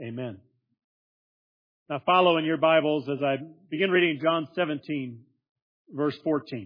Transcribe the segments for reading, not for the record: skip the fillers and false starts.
Amen. Now follow in your Bibles as I begin reading John 17, verse 14.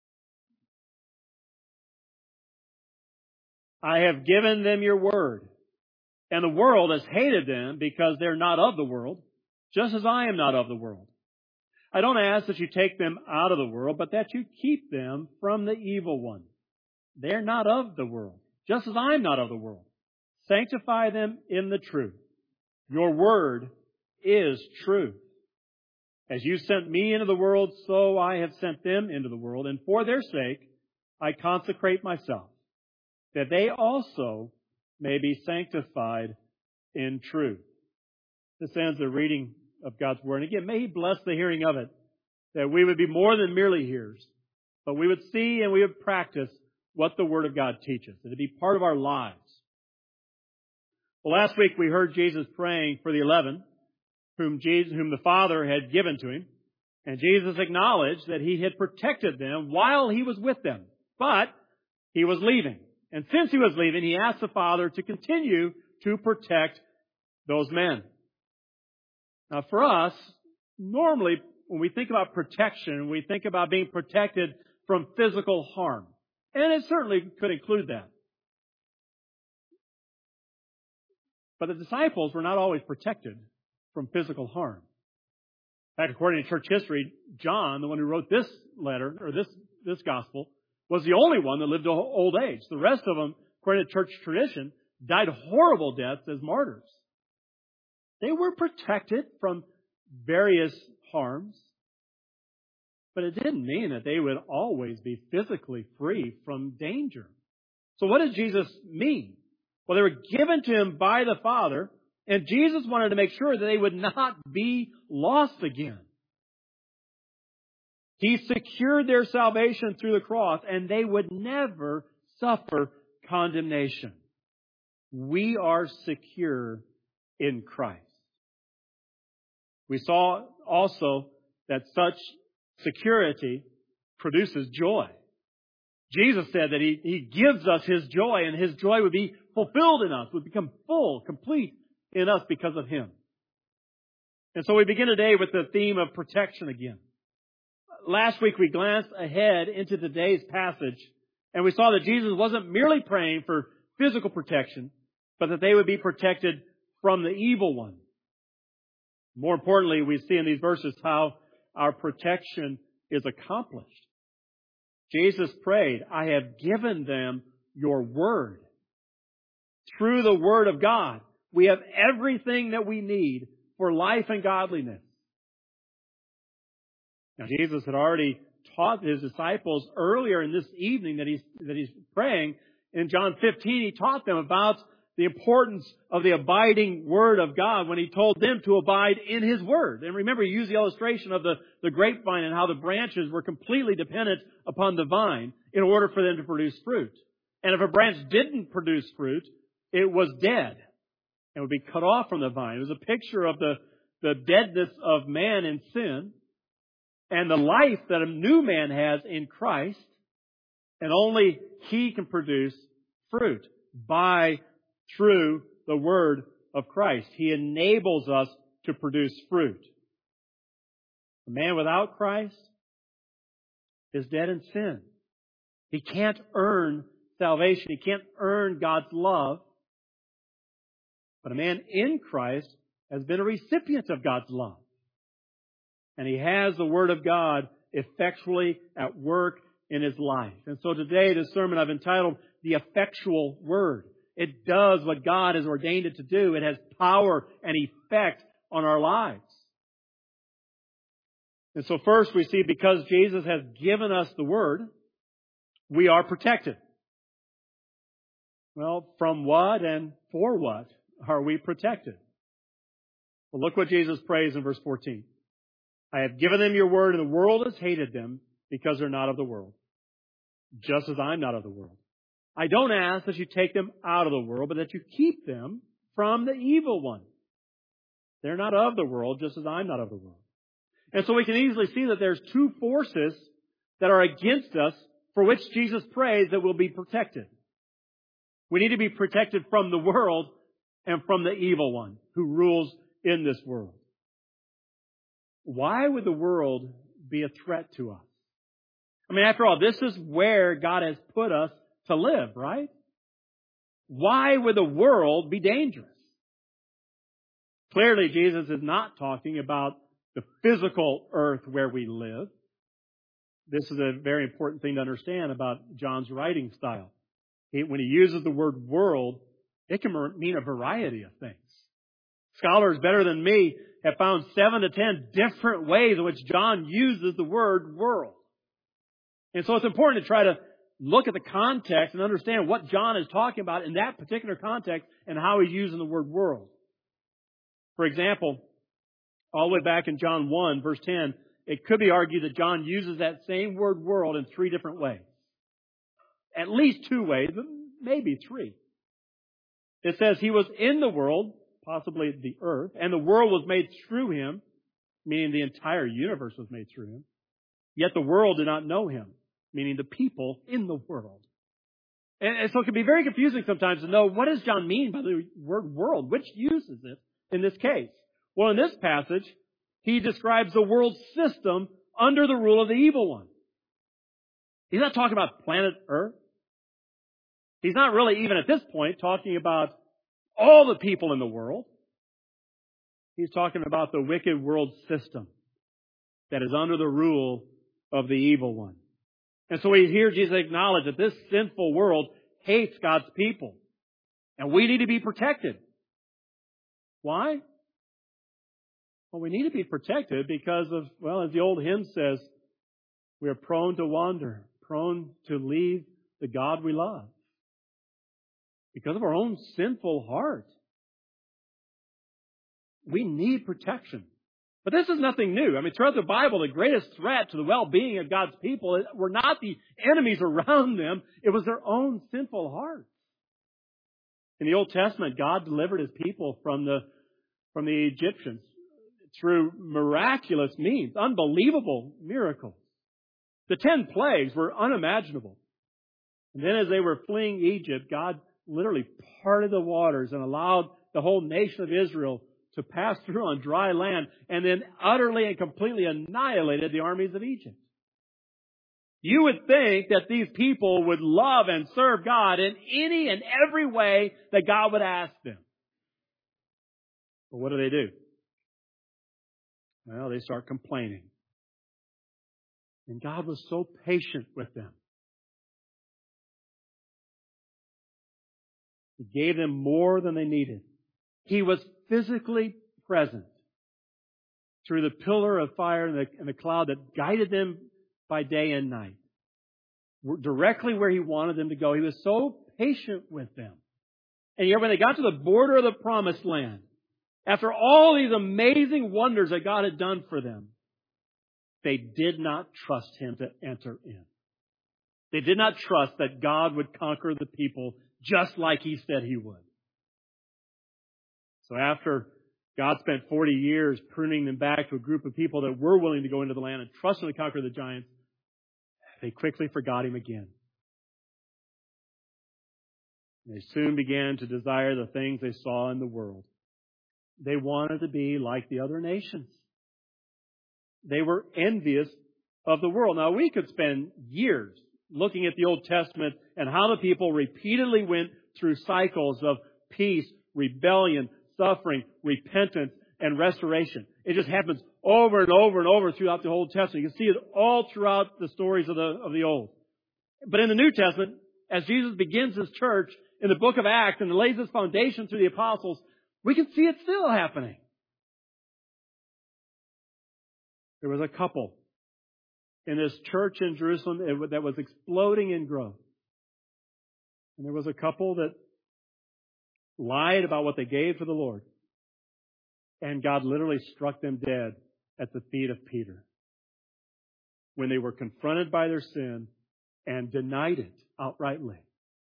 I have given them your word, and the world has hated them because they're not of the world, just as I am not of the world. I don't ask that you take them out of the world, but that you keep them from the evil one. They're not of the world, just as I'm not of the world. Sanctify them in the truth. Your word is truth. As you sent me into the world, so I have sent them into the world, and for their sake I consecrate myself, that they also may be sanctified in truth. This ends the reading of God's word. And again, may He bless the hearing of it, that we would be more than merely hearers, but we would see and we would practice what the Word of God teaches, and to be part of our lives. Well, last week we heard Jesus praying for the 11, whom the Father had given to Him, and Jesus acknowledged that He had protected them while He was with them, but He was leaving. And since He was leaving, He asked the Father to continue to protect those men. Now for us, normally when we think about protection, we think about being protected from physical harm. And it certainly could include that. But the disciples were not always protected from physical harm. In fact, according to church history, John, the one who wrote this letter, or this gospel, was the only one that lived to old age. The rest of them, according to church tradition, died horrible deaths as martyrs. They were protected from various harms, but it didn't mean that they would always be physically free from danger. So what does Jesus mean? Well, they were given to Him by the Father, and Jesus wanted to make sure that they would not be lost again. He secured their salvation through the cross, and they would never suffer condemnation. We are secure in Christ. We saw also that such security produces joy. Jesus said that He gives us His joy, and His joy would be fulfilled in us, would become full, complete in us because of Him. And so we begin today with the theme of protection again. Last week we glanced ahead into today's passage, and we saw that Jesus wasn't merely praying for physical protection, but that they would be protected from the evil one. More importantly, we see in these verses how our protection is accomplished. Jesus prayed, I have given them your word. Through the word of God, we have everything that we need for life and godliness. Now, Jesus had already taught His disciples earlier in this evening that he's praying. In John 15, He taught them about the importance of the abiding Word of God when He told them to abide in His Word. And remember, He used the illustration of the grapevine and how the branches were completely dependent upon the vine in order for them to produce fruit. And if a branch didn't produce fruit, it was dead and would be cut off from the vine. It was a picture of the deadness of man in sin and the life that a new man has in Christ. And only He can produce fruit through the Word of Christ. He enables us to produce fruit. A man without Christ is dead in sin. He can't earn salvation. He can't earn God's love. But a man in Christ has been a recipient of God's love. And he has the Word of God effectually at work in his life. And so today, this sermon I've entitled, The Effectual Word. It does what God has ordained it to do. It has power and effect on our lives. And so first we see because Jesus has given us the Word, we are protected. Well, from what and for what are we protected? Well, look what Jesus prays in verse 14. I have given them your word, and the world has hated them because they're not of the world, just as I'm not of the world. I don't ask that you take them out of the world, but that you keep them from the evil one. They're not of the world, just as I'm not of the world. And so we can easily see that there's two forces that are against us for which Jesus prays that we'll be protected. We need to be protected from the world and from the evil one who rules in this world. Why would the world be a threat to us? I mean, after all, this is where God has put us to live, right? Why would the world be dangerous? Clearly, Jesus is not talking about the physical earth where we live. This is a very important thing to understand about John's writing style. When he uses the word world, it can mean a variety of things. Scholars better than me have found 7 to 10 different ways in which John uses the word world. And so it's important to try to look at the context and understand what John is talking about in that particular context and how he's using the word world. For example, all the way back in John 1, verse 10, it could be argued that John uses that same word world in 3 different ways. At least 2 ways, but maybe 3. It says he was in the world, possibly the earth, and the world was made through him, meaning the entire universe was made through him. Yet the world did not know him, meaning the people in the world. And so it can be very confusing sometimes to know what does John mean by the word world? Which uses it in this case? Well, in this passage, he describes the world system under the rule of the evil one. He's not talking about planet Earth. He's not really even at this point talking about all the people in the world. He's talking about the wicked world system that is under the rule of the evil one. And so we hear Jesus acknowledge that this sinful world hates God's people. And we need to be protected. Why? Well, we need to be protected because of, well, as the old hymn says, we are prone to wander, prone to leave the God we love. Because of our own sinful heart. We need protection. But this is nothing new. I mean, throughout the Bible, the greatest threat to the well-being of God's people were not the enemies around them. It was their own sinful hearts. In the Old Testament, God delivered His people from the Egyptians through miraculous means, unbelievable miracles. The 10 plagues were unimaginable. And then as they were fleeing Egypt, God literally parted the waters and allowed the whole nation of Israel to pass through on dry land and then utterly and completely annihilated the armies of Egypt. You would think that these people would love and serve God in any and every way that God would ask them. But what do? Well, they start complaining. And God was so patient with them. He gave them more than they needed. He was physically present through the pillar of fire and the cloud that guided them by day and night. Directly where He wanted them to go. He was so patient with them. And yet when they got to the border of the promised land, after all these amazing wonders that God had done for them, they did not trust Him to enter in. They did not trust that God would conquer the people just like He said He would. So after God spent 40 years pruning them back to a group of people that were willing to go into the land and trust Him to conquer the giants, they quickly forgot Him again. They soon began to desire the things they saw in the world. They wanted to be like the other nations. They were envious of the world. Now, we could spend years looking at the Old Testament and how the people repeatedly went through cycles of peace, rebellion, suffering, repentance, and restoration. It just happens over and over and over throughout the Old Testament. You can see it all throughout the stories of the Old. But in the New Testament, as Jesus begins His church in the book of Acts and lays His foundation through the apostles, we can see it still happening. There was a couple in this church in Jerusalem that was exploding in growth. And there was a couple that lied about what they gave to the Lord. And God literally struck them dead at the feet of Peter when they were confronted by their sin and denied it outrightly.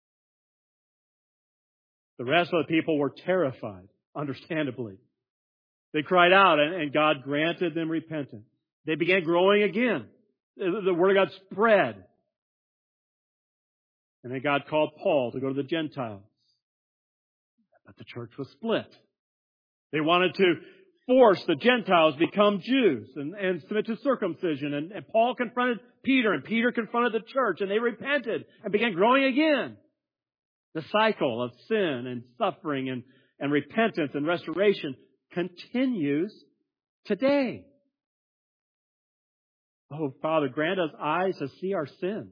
The rest of the people were terrified, understandably. They cried out and God granted them repentance. They began growing again. The Word of God spread. And then God called Paul to go to the Gentiles. But the church was split. They wanted to force the Gentiles to become Jews and submit to circumcision. And Paul confronted Peter, and Peter confronted the church, and they repented and began growing again. The cycle of sin and suffering and repentance and restoration continues today. Oh, Father, grant us eyes to see our sin.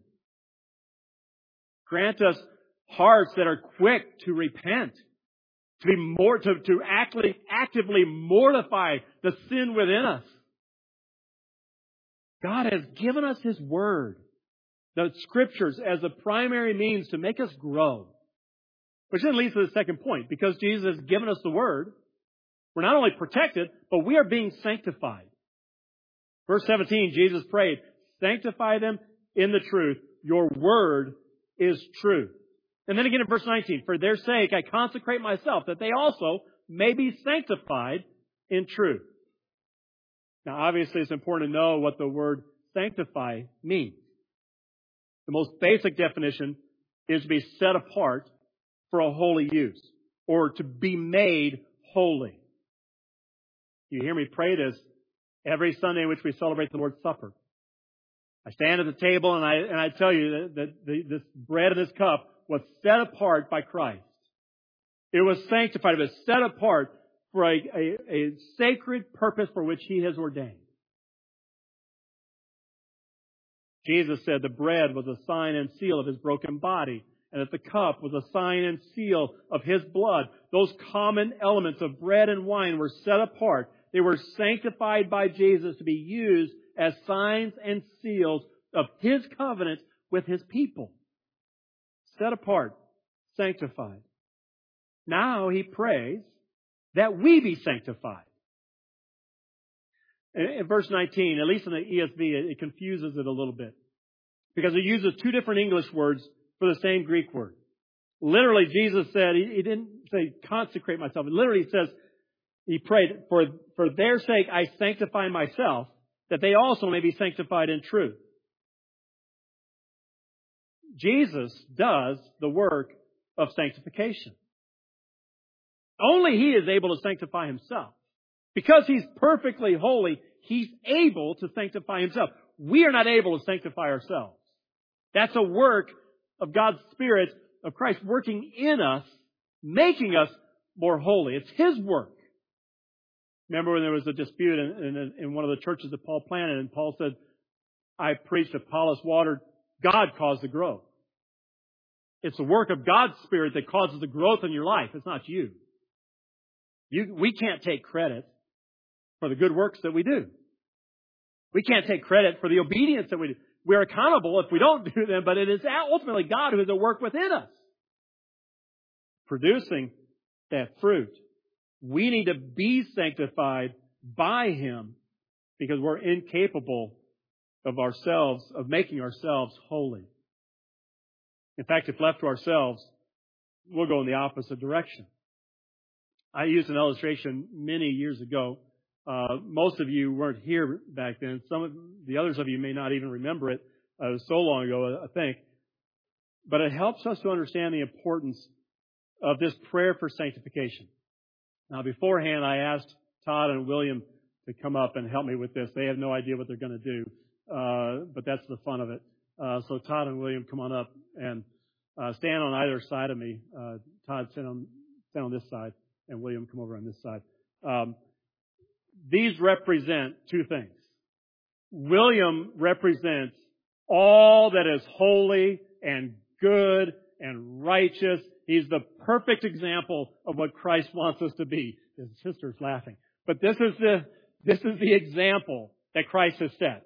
Grant us hearts that are quick to repent, to actively mortify the sin within us. God has given us His Word, the Scriptures, as the primary means to make us grow. Which then leads to the second point. Because Jesus has given us the Word, we're not only protected, but we are being sanctified. Verse 17, Jesus prayed, "Sanctify them in the truth. Your Word is truth." And then again in verse 19, "For their sake I consecrate myself, that they also may be sanctified in truth." Now obviously it's important to know what the word sanctify means. The most basic definition is to be set apart for a holy use, or to be made holy. You hear me pray this every Sunday in which we celebrate the Lord's Supper. I stand at the table and I tell you that this bread and this cup was set apart by Christ. It was sanctified. It was set apart for a sacred purpose for which He has ordained. Jesus said the bread was a sign and seal of His broken body, and that the cup was a sign and seal of His blood. Those common elements of bread and wine were set apart. They were sanctified by Jesus to be used as signs and seals of His covenant with His people. Set apart, sanctified. Now He prays that we be sanctified. In verse 19, at least in the ESV, it confuses it a little bit. Because it uses two different English words for the same Greek word. Literally, Jesus said, He didn't say consecrate myself. It literally says, He prayed, for their sake I sanctify myself, that they also may be sanctified in truth. Jesus does the work of sanctification. Only He is able to sanctify Himself. Because He's perfectly holy, He's able to sanctify Himself. We are not able to sanctify ourselves. That's a work of God's Spirit, of Christ working in us, making us more holy. It's His work. Remember when there was a dispute in one of the churches that Paul planted, and Paul said, I preached, Apollos watered, God caused the growth. It's the work of God's Spirit that causes the growth in your life. It's not you. We can't take credit for the good works that we do. We can't take credit for the obedience that we do. We're accountable if we don't do them, but it is ultimately God who is at work within us, producing that fruit. We need to be sanctified by Him because we're incapable of ourselves, of making ourselves holy. In fact, if left to ourselves, we'll go in the opposite direction. I used an illustration many years ago. Most of you weren't here back then. Some of the others of you may not even remember it. It was so long ago, I think. But it helps us to understand the importance of this prayer for sanctification. Now, beforehand, I asked Todd and William to come up and help me with this. They have no idea what they're going to do, but that's the fun of it. So Todd and William, come on up and stand on either side of me. Todd, stand on this side, and William, come over on this side. These represent two things. William represents all that is holy and good and righteous. He's the perfect example of what Christ wants us to be. His sister's laughing. But this is the example that Christ has set.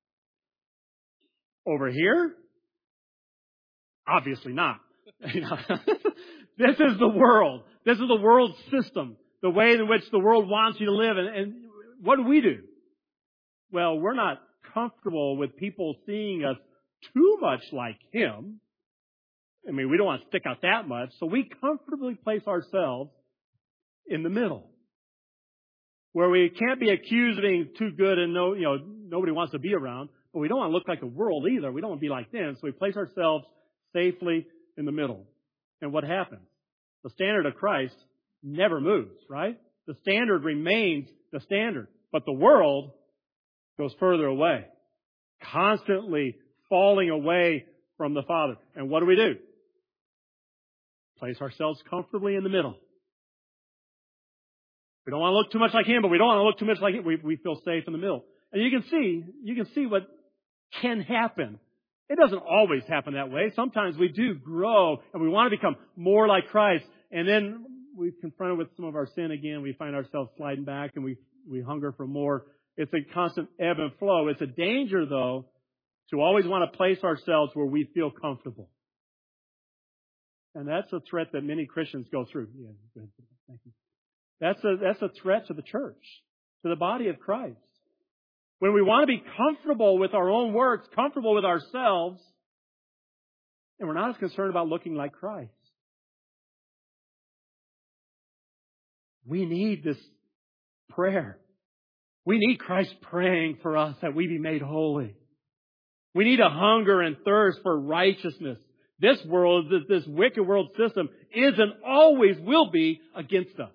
Over here? Obviously not. This is the world. This is the world system. The way in which the world wants you to live. And what do? Well, we're not comfortable with people seeing us too much like Him. I mean, we don't want to stick out that much. So we comfortably place ourselves in the middle, where we can't be accused of being too good and nobody wants to be around. But we don't want to look like the world either. We don't want to be like them. So we place ourselves safely in the middle. And what happens? The standard of Christ never moves, right? The standard remains the standard. But the world goes further away, constantly falling away from the Father. And what do? Place ourselves comfortably in the middle. We don't want to look too much like Him, but we don't want to look too much like Him. We feel safe in the middle. And you can see what can happen. It doesn't always happen that way. Sometimes we do grow and we want to become more like Christ. And then we're confronted with some of our sin again. We find ourselves sliding back and we hunger for more. It's a constant ebb and flow. It's a danger, though, to always want to place ourselves where we feel comfortable. And that's a threat that many Christians go through. Yeah, go ahead. Thank you. That's a threat to the church, to the body of Christ. When we want to be comfortable with our own works, comfortable with ourselves, and we're not as concerned about looking like Christ. We need this prayer. We need Christ praying for us that we be made holy. We need a hunger and thirst for righteousness. This world, this wicked world system is and always will be against us.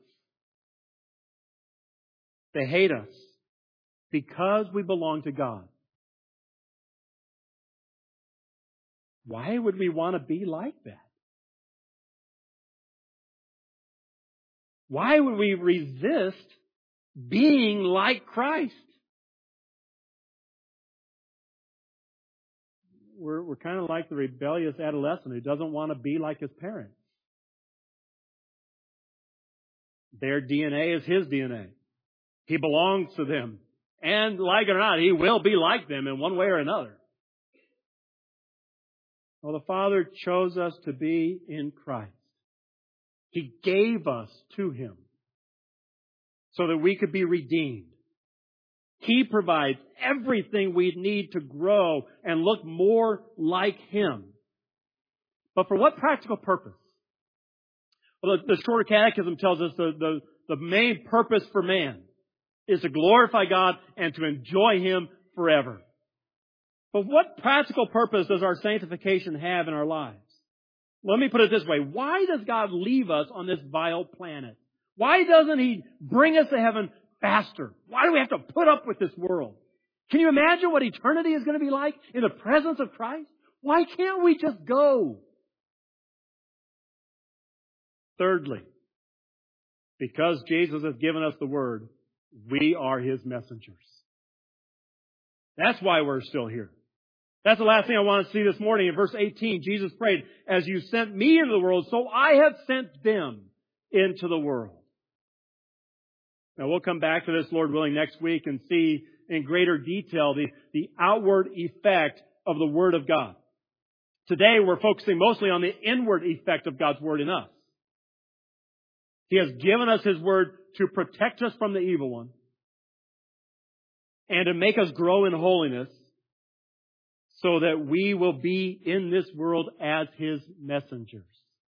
They hate us because we belong to God. Why would we want to be like that? Why would we resist being like Christ? We're kind of like the rebellious adolescent who doesn't want to be like his parents. Their DNA is his DNA. He belongs to them. And like it or not, he will be like them in one way or another. Well, the Father chose us to be in Christ. He gave us to Him so that we could be redeemed. He provides everything we need to grow and look more like Him. But for what practical purpose? Well, the Shorter Catechism tells us the main purpose for man is to glorify God and to enjoy Him forever. But what practical purpose does our sanctification have in our lives? Let me put it this way. Why does God leave us on this vile planet? Why doesn't He bring us to heaven faster? Why do we have to put up with this world? Can you imagine what eternity is going to be like in the presence of Christ? Why can't we just go? Thirdly, because Jesus has given us the Word, we are His messengers. That's why we're still here. That's the last thing I want to see this morning. In verse 18, Jesus prayed, "As you sent me into the world, so I have sent them into the world." Now we'll come back to this, Lord willing, next week and see in greater detail the outward effect of the Word of God. Today we're focusing mostly on the inward effect of God's Word in us. He has given us His Word to protect us from the evil one and to make us grow in holiness so that we will be in this world as His messengers.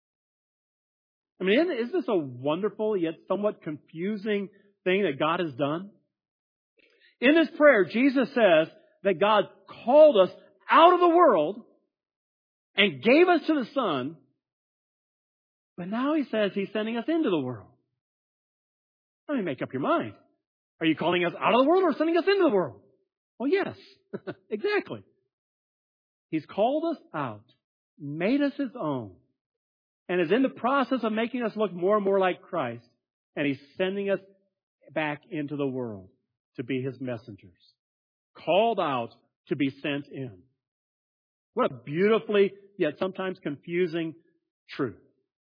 I mean, isn't this a wonderful yet somewhat confusing thing that God has done? In this prayer, Jesus says that God called us out of the world and gave us to the Son, but now He says He's sending us into the world. Let me make up your mind. Are you calling us out of the world or sending us into the world? Well, yes, exactly. He's called us out, made us His own, and is in the process of making us look more and more like Christ, and He's sending us back into the world to be His messengers, called out to be sent in. What a beautifully, yet sometimes confusing truth.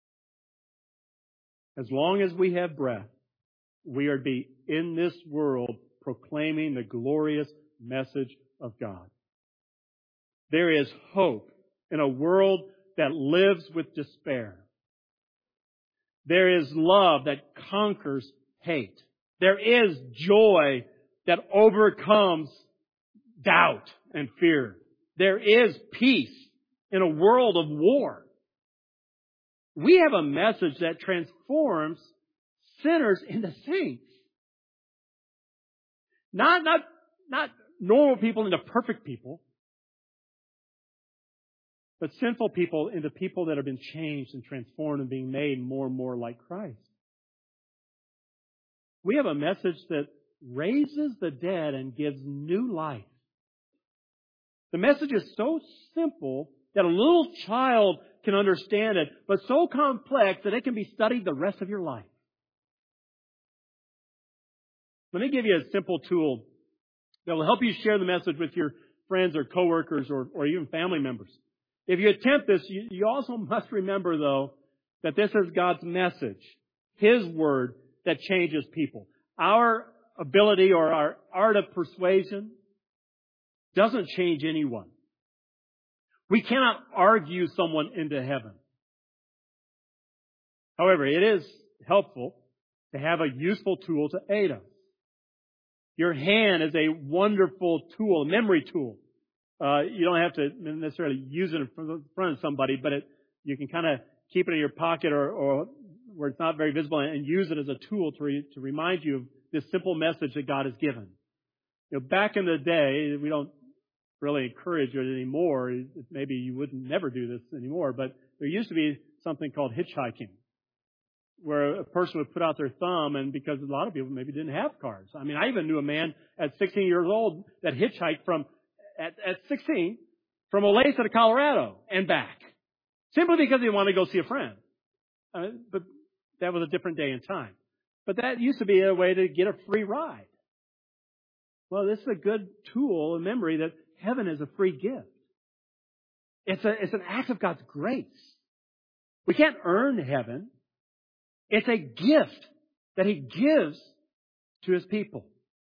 As long as we have breath, we are to be in this world proclaiming the glorious message of God. There is hope in a world that lives with despair. There is love that conquers hate. There is joy that overcomes doubt and fear. There is peace in a world of war. We have a message that transforms sinners into saints. Not normal people into perfect people, but sinful people into people that have been changed and transformed and being made more and more like Christ. We have a message that raises the dead and gives new life. The message is so simple that a little child can understand it, but so complex that it can be studied the rest of your life. Let me give you a simple tool that will help you share the message with your friends or coworkers or even family members. If you attempt this, you also must remember, though, that this is God's message, His Word that changes people. Our ability or our art of persuasion doesn't change anyone. We cannot argue someone into heaven. However, it is helpful to have a useful tool to aid us. Your hand is a wonderful tool, a memory tool. You don't have to necessarily use it in front of somebody, but you can kind of keep it in your pocket or where it's not very visible and use it as a tool to remind you of this simple message that God has given. You know, back in the day, we don't really encourage it anymore. Maybe you wouldn't never do this anymore, but there used to be something called hitchhiking, where a person would put out their thumb, and because a lot of people maybe didn't have cars. I mean, I even knew a man at 16 years old that hitchhiked at 16 from Olathe to Colorado and back, simply because he wanted to go see a friend. But that was a different day and time. But that used to be a way to get a free ride. Well, this is a good tool, a memory that heaven is a free gift. It's an act of God's grace. We can't earn heaven. It's a gift that He gives to His people.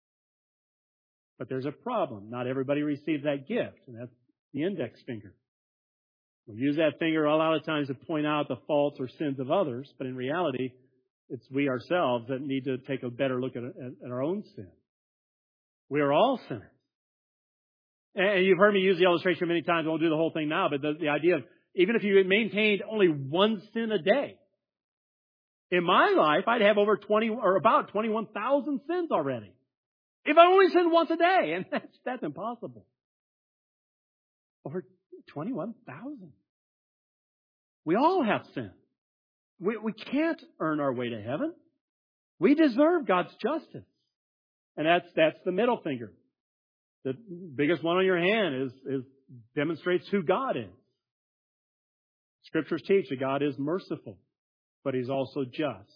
But there's a problem. Not everybody receives that gift, and that's the index finger. We use that finger a lot of times to point out the faults or sins of others, but in reality, it's we ourselves that need to take a better look at our own sin. We are all sinners. And you've heard me use the illustration many times. I won't do the whole thing now, but the idea of even if you maintained only one sin a day, in my life, I'd have over about 21,000 sins already. If I only sinned once a day, and that's impossible. Over 21,000. We all have sin. We can't earn our way to heaven. We deserve God's justice. And that's the middle finger. The biggest one on your hand demonstrates who God is. Scriptures teach that God is merciful, but He's also just.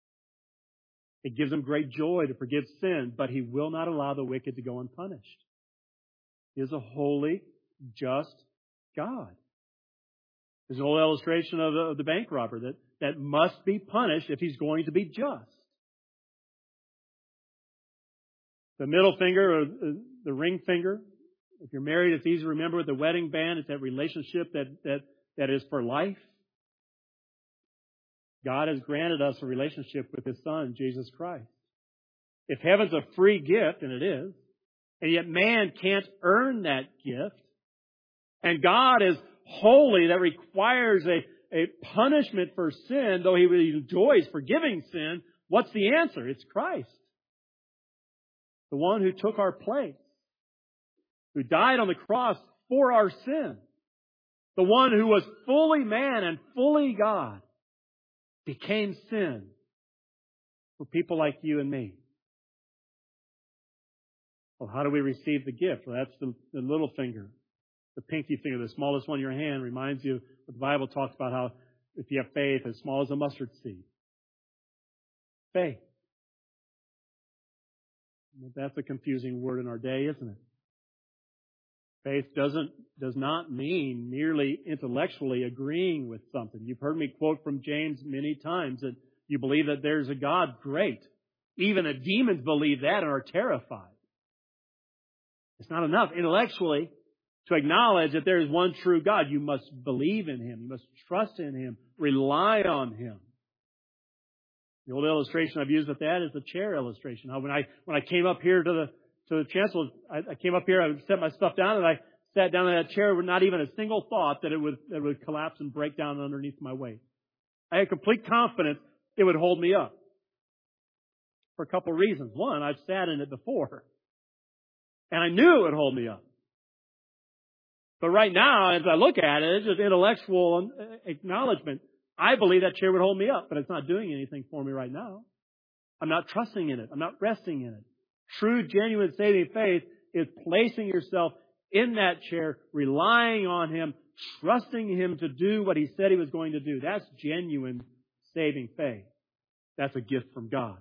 It gives Him great joy to forgive sin, but He will not allow the wicked to go unpunished. He is a holy, just God. There's an old illustration of the bank robber that must be punished if he's going to be just. The middle finger, or the ring finger, if you're married, it's easy to remember with the wedding band. It's that relationship that is for life. God has granted us a relationship with His Son, Jesus Christ. If heaven's a free gift, and it is, and yet man can't earn that gift, and God is holy, that requires a punishment for sin, though He enjoys forgiving sin, what's the answer? It's Christ. The one who took our place, who died on the cross for our sin, the one who was fully man and fully God, became sin for people like you and me. Well, how do we receive the gift? Well, that's the little finger, the pinky finger, the smallest one in your hand, reminds you what the Bible talks about, how if you have faith as small as a mustard seed. Faith. That's a confusing word in our day, isn't it? Faith does not mean merely intellectually agreeing with something. You've heard me quote from James many times that you believe that there's a God. Great. Even the demons believe that and are terrified. It's not enough intellectually to acknowledge that there is one true God. You must believe in Him. You must trust in Him. Rely on Him. The old illustration I've used with that is the chair illustration. How when I came up here to the chancel, I came up here, I set my stuff down, and I sat down in that chair with not even a single thought that it would collapse and break down underneath my weight. I had complete confidence it would hold me up. For a couple of reasons. One, I've sat in it before. And I knew it would hold me up. But right now, as I look at it, it's just intellectual acknowledgement. I believe that chair would hold me up, but it's not doing anything for me right now. I'm not trusting in it. I'm not resting in it. True, genuine saving faith is placing yourself in that chair, relying on Him, trusting Him to do what He said He was going to do. That's genuine saving faith. That's a gift from God.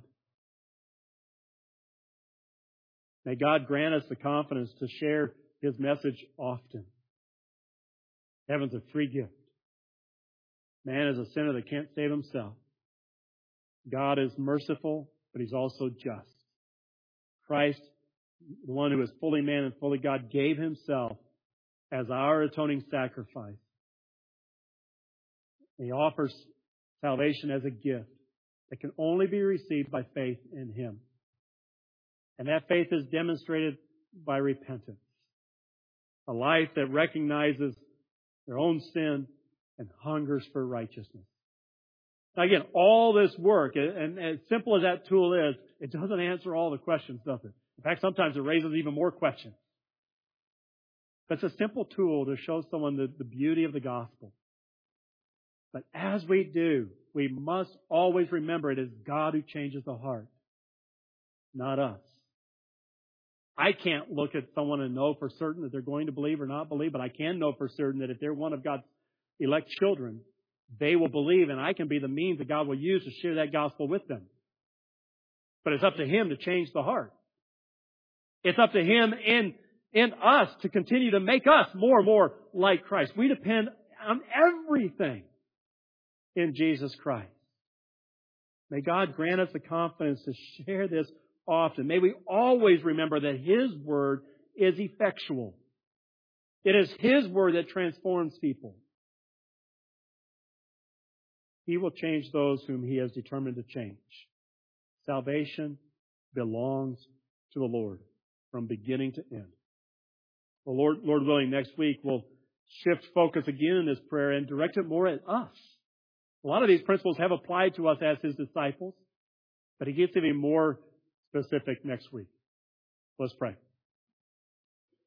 May God grant us the confidence to share His message often. Heaven's a free gift. Man is a sinner that can't save himself. God is merciful, but He's also just. Christ, the one who is fully man and fully God, gave Himself as our atoning sacrifice. He offers salvation as a gift that can only be received by faith in Him. And that faith is demonstrated by repentance. A life that recognizes their own sin and hungers for righteousness. Now again, all this work, and as simple as that tool is, it doesn't answer all the questions, does it? In fact, sometimes it raises even more questions. But it's a simple tool to show someone the beauty of the gospel. But as we do, we must always remember it is God who changes the heart, not us. I can't look at someone and know for certain that they're going to believe or not believe, but I can know for certain that if they're one of God's elect children, they will believe, and I can be the means that God will use to share that gospel with them. But it's up to Him to change the heart. It's up to Him in us to continue to make us more and more like Christ. We depend on everything in Jesus Christ. May God grant us the confidence to share this often. May we always remember that His Word is effectual. It is His Word that transforms people. He will change those whom He has determined to change. Salvation belongs to the Lord from beginning to end. Well, Lord willing, next week we'll shift focus again in this prayer and direct it more at us. A lot of these principles have applied to us as His disciples, but He gets even more specific next week. Let's pray.